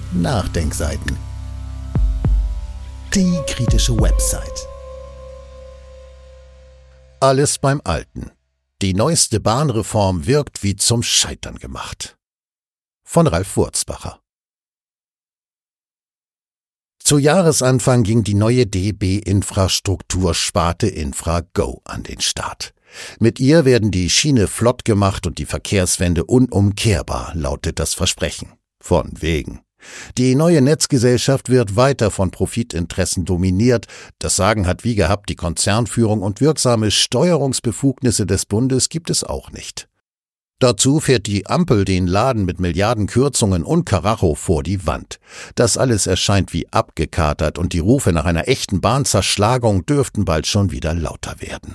Nachdenkseiten. Die kritische Website. Alles beim Alten. Die neueste Bahnreform wirkt wie zum Scheitern gemacht. Von Ralf Wurzbacher. Zu Jahresanfang ging die neue DB-Infrastruktursparte InfraGo an den Start. Mit ihr werden die Schiene flott gemacht und die Verkehrswende unumkehrbar, lautet das Versprechen. Von wegen. Die neue Netzgesellschaft wird weiter von Profitinteressen dominiert. Das Sagen hat wie gehabt die Konzernführung und wirksame Steuerungsbefugnisse des Bundes gibt es auch nicht. Dazu fährt die Ampel den Laden mit Milliardenkürzungen und Karacho vor die Wand. Das alles erscheint wie abgekatert und die Rufe nach einer echten Bahnzerschlagung dürften bald schon wieder lauter werden.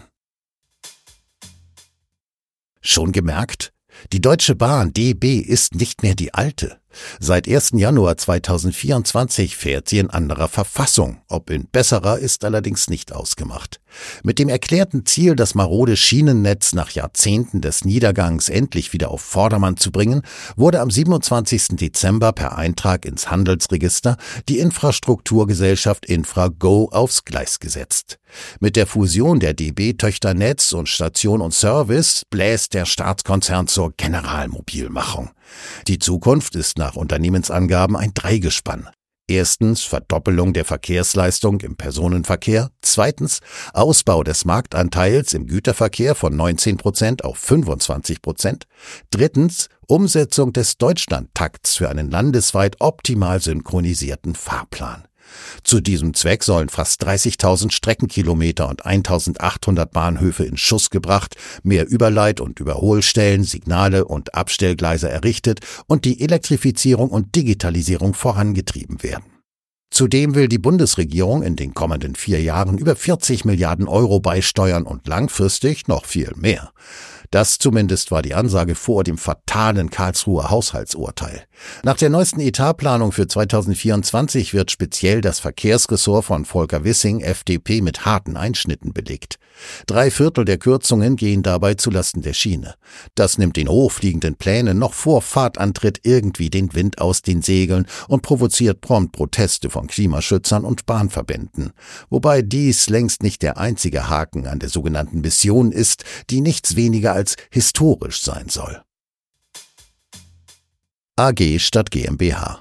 Schon gemerkt? Die Deutsche Bahn DB ist nicht mehr die alte. Seit 1. Januar 2024 fährt sie in anderer Verfassung. Ob in besserer, ist allerdings nicht ausgemacht. Mit dem erklärten Ziel, das marode Schienennetz nach Jahrzehnten des Niedergangs endlich wieder auf Vordermann zu bringen, wurde am 27. Dezember per Eintrag ins Handelsregister die Infrastrukturgesellschaft InfraGo aufs Gleis gesetzt. Mit der Fusion der DB-Töchter Netz und Station und Service bläst der Staatskonzern zur Generalmobilmachung. Die Zukunft ist nach Unternehmensangaben ein Dreigespann. Erstens Verdoppelung der Verkehrsleistung im Personenverkehr, zweitens Ausbau des Marktanteils im Güterverkehr von 19% auf 25%, drittens Umsetzung des Deutschlandtakts für einen landesweit optimal synchronisierten Fahrplan. Zu diesem Zweck sollen fast 30.000 Streckenkilometer und 1.800 Bahnhöfe in Schuss gebracht, mehr Überleit- und Überholstellen, Signale und Abstellgleise errichtet und die Elektrifizierung und Digitalisierung vorangetrieben werden. Zudem will die Bundesregierung in den kommenden 4 Jahren über 40 Milliarden Euro beisteuern und langfristig noch viel mehr. Das zumindest war die Ansage vor dem fatalen Karlsruher Haushaltsurteil. Nach der neuesten Etatplanung für 2024 wird speziell das Verkehrsressort von Volker Wissing, FDP, mit harten Einschnitten belegt. 3/4 der Kürzungen gehen dabei zulasten der Schiene. Das nimmt den hochfliegenden Plänen noch vor Fahrtantritt irgendwie den Wind aus den Segeln und provoziert prompt Proteste von Klimaschützern und Bahnverbänden. Wobei dies längst nicht der einzige Haken an der sogenannten Mission ist, die nichts weniger als historisch sein soll. AG statt GmbH.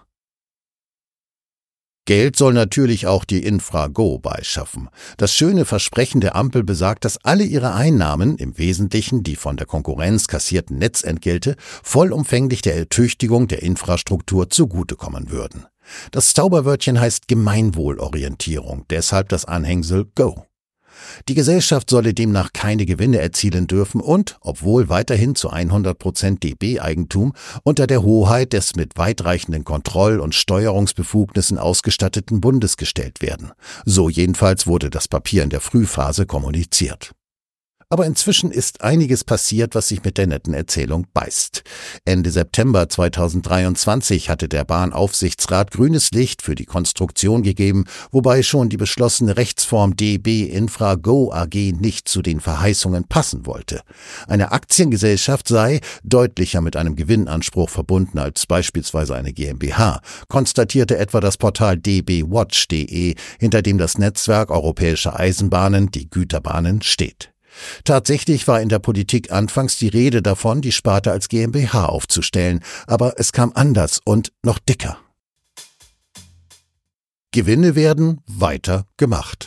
Geld soll natürlich auch die InfraGo beischaffen. Das schöne Versprechen der Ampel besagt, dass alle ihre Einnahmen, im Wesentlichen die von der Konkurrenz kassierten Netzentgelte, vollumfänglich der Ertüchtigung der Infrastruktur zugutekommen würden. Das Zauberwörtchen heißt Gemeinwohlorientierung, deshalb das Anhängsel Go. Die Gesellschaft solle demnach keine Gewinne erzielen dürfen und, obwohl weiterhin zu 100% DB-Eigentum, unter der Hoheit des mit weitreichenden Kontroll- und Steuerungsbefugnissen ausgestatteten Bundes gestellt werden. So jedenfalls wurde das Papier in der Frühphase kommuniziert. Aber inzwischen ist einiges passiert, was sich mit der netten Erzählung beißt. Ende September 2023 hatte der Bahnaufsichtsrat grünes Licht für die Konstruktion gegeben, wobei schon die beschlossene Rechtsform DB InfraGo AG nicht zu den Verheißungen passen wollte. Eine Aktiengesellschaft sei deutlicher mit einem Gewinnanspruch verbunden als beispielsweise eine GmbH, konstatierte etwa das Portal dbwatch.de, hinter dem das Netzwerk Europäischer Eisenbahnen, die Güterbahnen, steht. Tatsächlich war in der Politik anfangs die Rede davon, die Sparte als GmbH aufzustellen, aber es kam anders und noch dicker. Gewinne werden weiter gemacht.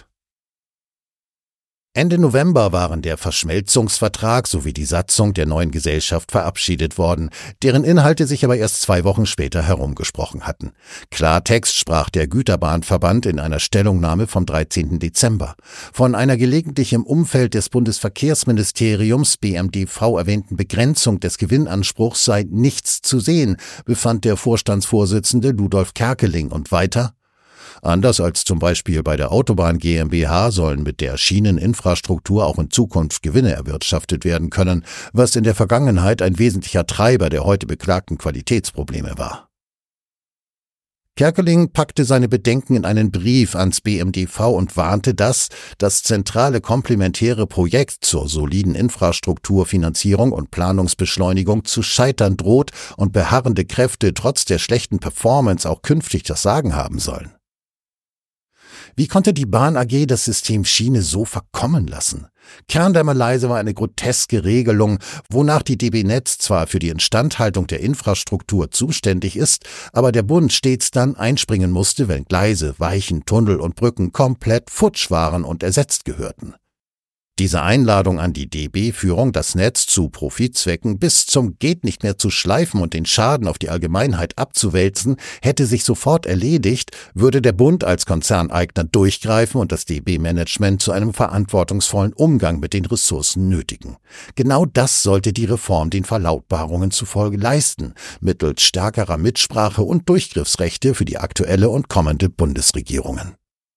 Ende November waren der Verschmelzungsvertrag sowie die Satzung der neuen Gesellschaft verabschiedet worden, deren Inhalte sich aber erst 2 Wochen später herumgesprochen hatten. Klartext sprach der Güterbahnverband in einer Stellungnahme vom 13. Dezember. Von einer gelegentlich im Umfeld des Bundesverkehrsministeriums BMDV erwähnten Begrenzung des Gewinnanspruchs sei nichts zu sehen, befand der Vorstandsvorsitzende Ludolf Kerkeling und weiter: Anders als zum Beispiel bei der Autobahn GmbH sollen mit der Schieneninfrastruktur auch in Zukunft Gewinne erwirtschaftet werden können, was in der Vergangenheit ein wesentlicher Treiber der heute beklagten Qualitätsprobleme war. Kerkeling packte seine Bedenken in einen Brief ans BMDV und warnte, dass das zentrale komplementäre Projekt zur soliden Infrastrukturfinanzierung und Planungsbeschleunigung zu scheitern droht und beharrende Kräfte trotz der schlechten Performance auch künftig das Sagen haben sollen. Wie konnte die Bahn AG das System Schiene so verkommen lassen? Kern der Malaise war eine groteske Regelung, wonach die DB Netz zwar für die Instandhaltung der Infrastruktur zuständig ist, aber der Bund stets dann einspringen musste, wenn Gleise, Weichen, Tunnel und Brücken komplett futsch waren und ersetzt gehörten. Diese Einladung an die DB-Führung, das Netz zu Profitzwecken bis zum Geht nicht mehr zu schleifen und den Schaden auf die Allgemeinheit abzuwälzen, hätte sich sofort erledigt, würde der Bund als Konzerneigner durchgreifen und das DB-Management zu einem verantwortungsvollen Umgang mit den Ressourcen nötigen. Genau das sollte die Reform den Verlautbarungen zufolge leisten, mittels stärkerer Mitsprache und Durchgriffsrechte für die aktuelle und kommende Bundesregierungen.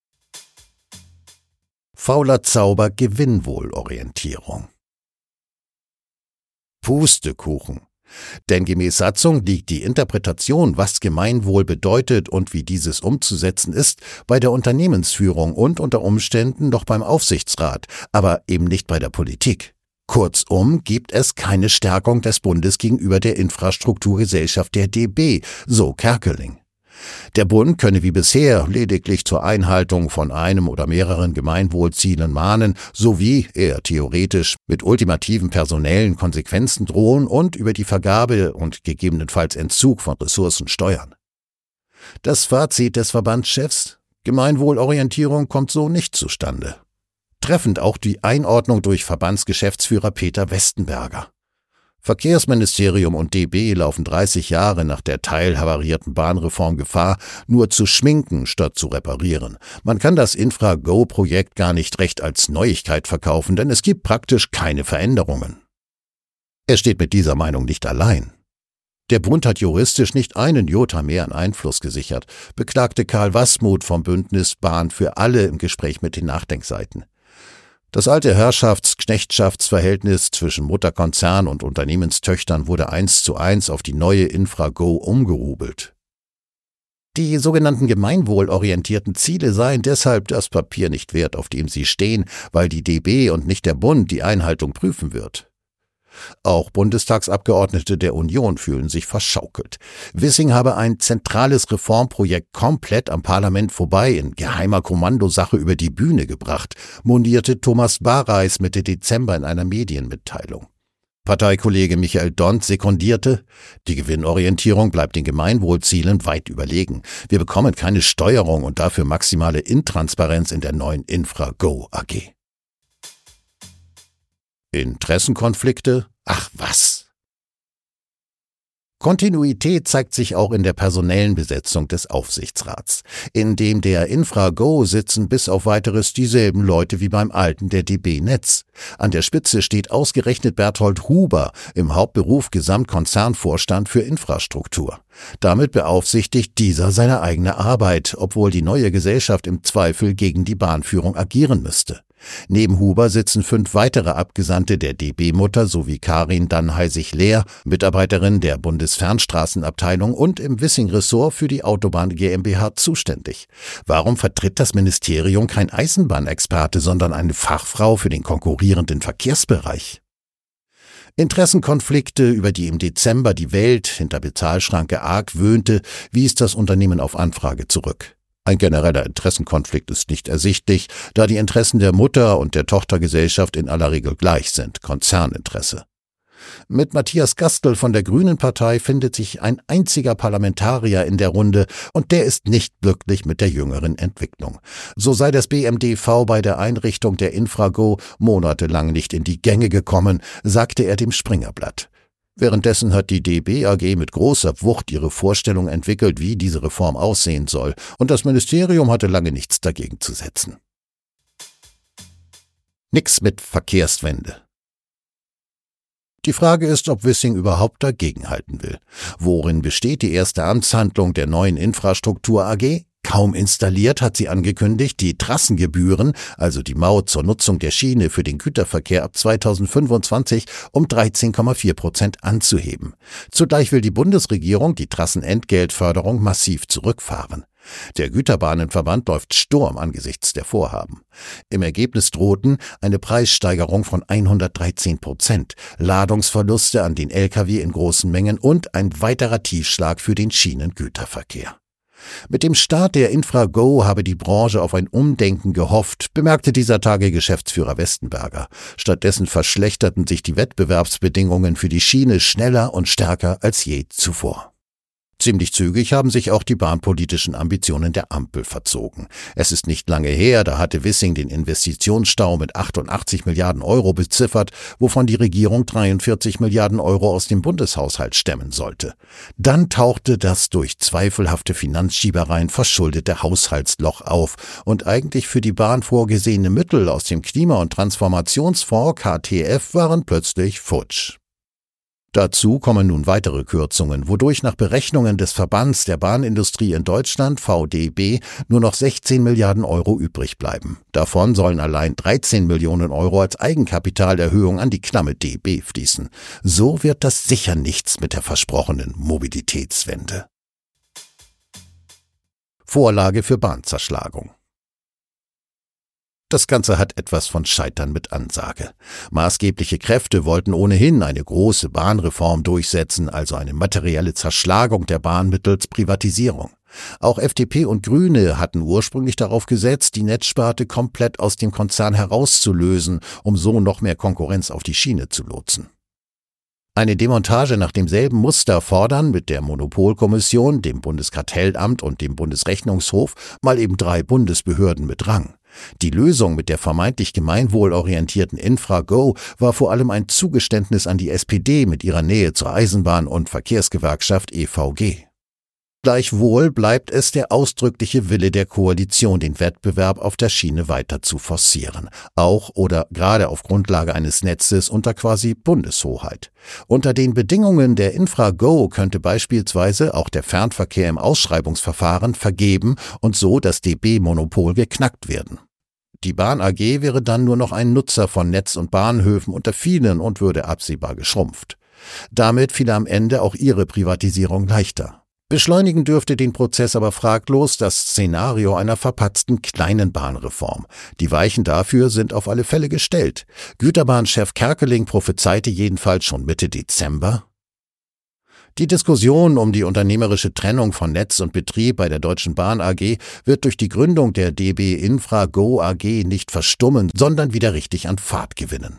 Fauler Zauber Gewinnwohlorientierung. Pustekuchen. Denn gemäß Satzung liegt die Interpretation, was Gemeinwohl bedeutet und wie dieses umzusetzen ist, bei der Unternehmensführung und unter Umständen noch beim Aufsichtsrat, aber eben nicht bei der Politik. Kurzum gibt es keine Stärkung des Bundes gegenüber der Infrastrukturgesellschaft der DB, so Kerkeling. Der Bund könne wie bisher lediglich zur Einhaltung von einem oder mehreren Gemeinwohlzielen mahnen, sowie er theoretisch mit ultimativen personellen Konsequenzen drohen und über die Vergabe und gegebenenfalls Entzug von Ressourcen steuern. Das Fazit des Verbandschefs: Gemeinwohlorientierung kommt so nicht zustande. Treffend auch die Einordnung durch Verbandsgeschäftsführer Peter Westenberger. Verkehrsministerium und DB laufen 30 Jahre nach der teilhavarierten Bahnreform Gefahr, nur zu schminken statt zu reparieren. Man kann das Infra-Go-Projekt gar nicht recht als Neuigkeit verkaufen, denn es gibt praktisch keine Veränderungen. Er steht mit dieser Meinung nicht allein. Der Bund hat juristisch nicht einen Jota mehr an Einfluss gesichert, beklagte Karl Wassmuth vom Bündnis Bahn für alle im Gespräch mit den Nachdenkseiten. Das alte Herrschafts-Knechtschaftsverhältnis zwischen Mutterkonzern und Unternehmenstöchtern wurde 1:1 auf die neue Infra-Go umgerubelt. Die sogenannten gemeinwohlorientierten Ziele seien deshalb das Papier nicht wert, auf dem sie stehen, weil die DB und nicht der Bund die Einhaltung prüfen wird. Auch Bundestagsabgeordnete der Union fühlen sich verschaukelt. Wissing habe ein zentrales Reformprojekt komplett am Parlament vorbei in geheimer Kommandosache über die Bühne gebracht, monierte Thomas Bareis Mitte Dezember in einer Medienmitteilung. Parteikollege Michael Dont sekundierte: Die Gewinnorientierung bleibt den Gemeinwohlzielen weit überlegen. Wir bekommen keine Steuerung und dafür maximale Intransparenz in der neuen Infra-Go AG. Interessenkonflikte? Ach was! Kontinuität zeigt sich auch in der personellen Besetzung des Aufsichtsrats. In dem der Infra-Go sitzen bis auf Weiteres dieselben Leute wie beim alten der DB Netz. An der Spitze steht ausgerechnet Berthold Huber, im Hauptberuf Gesamtkonzernvorstand für Infrastruktur. Damit beaufsichtigt dieser seine eigene Arbeit, obwohl die neue Gesellschaft im Zweifel gegen die Bahnführung agieren müsste. Neben Huber sitzen 5 weitere Abgesandte der DB-Mutter sowie Karin Dannheisig-Lehr, Mitarbeiterin der Bundesfernstraßenabteilung und im Wissing-Ressort für die Autobahn GmbH zuständig. Warum vertritt das Ministerium kein Eisenbahnexperte, sondern eine Fachfrau für den konkurrierenden Verkehrsbereich? Interessenkonflikte, über die im Dezember die Welt hinter Bezahlschranke argwöhnte, wies das Unternehmen auf Anfrage zurück. Ein genereller Interessenkonflikt ist nicht ersichtlich, da die Interessen der Mutter- und der Tochtergesellschaft in aller Regel gleich sind, Konzerninteresse. Mit Matthias Gastl von der Grünen Partei findet sich ein einziger Parlamentarier in der Runde und der ist nicht glücklich mit der jüngeren Entwicklung. So sei das BMDV bei der Einrichtung der Infra-Go monatelang nicht in die Gänge gekommen, sagte er dem Springerblatt. Währenddessen hat die DB AG mit großer Wucht ihre Vorstellung entwickelt, wie diese Reform aussehen soll, und das Ministerium hatte lange nichts dagegen zu setzen. Nix mit Verkehrswende. Die Frage ist, ob Wissing überhaupt dagegenhalten will. Worin besteht die erste Amtshandlung der neuen Infrastruktur AG? Kaum installiert, hat sie angekündigt, die Trassengebühren, also die Maut zur Nutzung der Schiene für den Güterverkehr ab 2025 um 13,4% anzuheben. Zugleich will die Bundesregierung die Trassenentgeltförderung massiv zurückfahren. Der Güterbahnenverband läuft Sturm angesichts der Vorhaben. Im Ergebnis drohten eine Preissteigerung von 113%, Ladungsverluste an den Lkw in großen Mengen und ein weiterer Tiefschlag für den Schienengüterverkehr. Mit dem Start der Infra-Go habe die Branche auf ein Umdenken gehofft, bemerkte dieser Tage Geschäftsführer Westenberger. Stattdessen verschlechterten sich die Wettbewerbsbedingungen für die Schiene schneller und stärker als je zuvor. Ziemlich zügig haben sich auch die bahnpolitischen Ambitionen der Ampel verzogen. Es ist nicht lange her, da hatte Wissing den Investitionsstau mit 88 Milliarden Euro beziffert, wovon die Regierung 43 Milliarden Euro aus dem Bundeshaushalt stemmen sollte. Dann tauchte das durch zweifelhafte Finanzschiebereien verschuldete Haushaltsloch auf und eigentlich für die Bahn vorgesehene Mittel aus dem Klima- und Transformationsfonds KTF waren plötzlich futsch. Dazu kommen nun weitere Kürzungen, wodurch nach Berechnungen des Verbands der Bahnindustrie in Deutschland, VDB, nur noch 16 Milliarden Euro übrig bleiben. Davon sollen allein 13 Millionen Euro als Eigenkapitalerhöhung an die klamme DB fließen. So wird das sicher nichts mit der versprochenen Mobilitätswende. Vorlage für Bahnzerschlagung. Das Ganze hat etwas von Scheitern mit Ansage. Maßgebliche Kräfte wollten ohnehin eine große Bahnreform durchsetzen, also eine materielle Zerschlagung der Bahn mittels Privatisierung. Auch FDP und Grüne hatten ursprünglich darauf gesetzt, die Netzsparte komplett aus dem Konzern herauszulösen, um so noch mehr Konkurrenz auf die Schiene zu lotsen. Eine Demontage nach demselben Muster fordern mit der Monopolkommission, dem Bundeskartellamt und dem Bundesrechnungshof mal eben 3 Bundesbehörden mit Rang. Die Lösung mit der vermeintlich gemeinwohlorientierten Infra-Go war vor allem ein Zugeständnis an die SPD mit ihrer Nähe zur Eisenbahn- und Verkehrsgewerkschaft EVG. Gleichwohl bleibt es der ausdrückliche Wille der Koalition, den Wettbewerb auf der Schiene weiter zu forcieren, auch oder gerade auf Grundlage eines Netzes unter quasi Bundeshoheit. Unter den Bedingungen der Infra-Go könnte beispielsweise auch der Fernverkehr im Ausschreibungsverfahren vergeben und so das DB-Monopol geknackt werden. Die Bahn AG wäre dann nur noch ein Nutzer von Netz und Bahnhöfen unter vielen und würde absehbar geschrumpft. Damit fiel am Ende auch ihre Privatisierung leichter. Beschleunigen dürfte den Prozess aber fraglos das Szenario einer verpatzten kleinen Bahnreform. Die Weichen dafür sind auf alle Fälle gestellt. Güterbahnchef Kerkeling prophezeite jedenfalls schon Mitte Dezember. Die Diskussion um die unternehmerische Trennung von Netz und Betrieb bei der Deutschen Bahn AG wird durch die Gründung der DB Infra Go AG nicht verstummen, sondern wieder richtig an Fahrt gewinnen.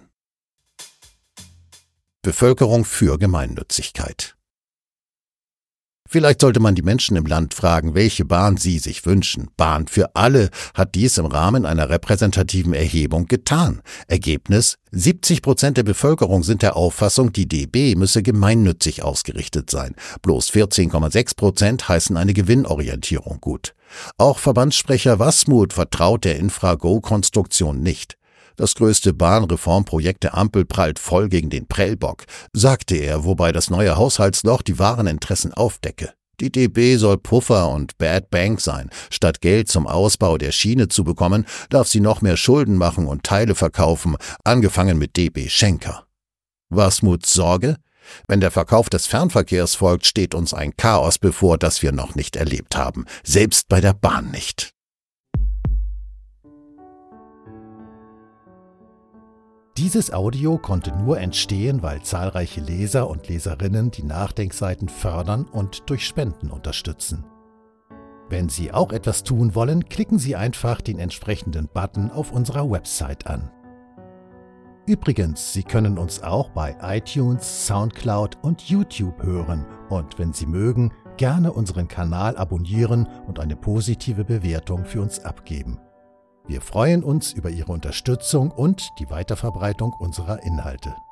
Bevölkerung für Gemeinnützigkeit. Vielleicht sollte man die Menschen im Land fragen, welche Bahn sie sich wünschen. Bahn für alle hat dies im Rahmen einer repräsentativen Erhebung getan. Ergebnis: 70% der Bevölkerung sind der Auffassung, die DB müsse gemeinnützig ausgerichtet sein. Bloß 14,6% heißen eine Gewinnorientierung gut. Auch Verbandssprecher Wasmuth vertraut der Infra-Go-Konstruktion nicht. Das größte Bahnreformprojekt der Ampel prallt voll gegen den Prellbock, sagte er, wobei das neue Haushaltsloch die wahren Interessen aufdecke. Die DB soll Puffer und Bad Bank sein. Statt Geld zum Ausbau der Schiene zu bekommen, darf sie noch mehr Schulden machen und Teile verkaufen, angefangen mit DB Schenker. Wasmuths Sorge? Wenn der Verkauf des Fernverkehrs folgt, steht uns ein Chaos bevor, das wir noch nicht erlebt haben. Selbst bei der Bahn nicht. Dieses Audio konnte nur entstehen, weil zahlreiche Leser und Leserinnen die Nachdenkseiten fördern und durch Spenden unterstützen. Wenn Sie auch etwas tun wollen, klicken Sie einfach den entsprechenden Button auf unserer Website an. Übrigens, Sie können uns auch bei iTunes, Soundcloud und YouTube hören und wenn Sie mögen, gerne unseren Kanal abonnieren und eine positive Bewertung für uns abgeben. Wir freuen uns über Ihre Unterstützung und die Weiterverbreitung unserer Inhalte.